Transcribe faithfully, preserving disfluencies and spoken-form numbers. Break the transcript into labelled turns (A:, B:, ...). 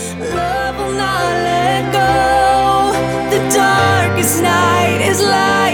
A: Love will not let go. The darkest night is light.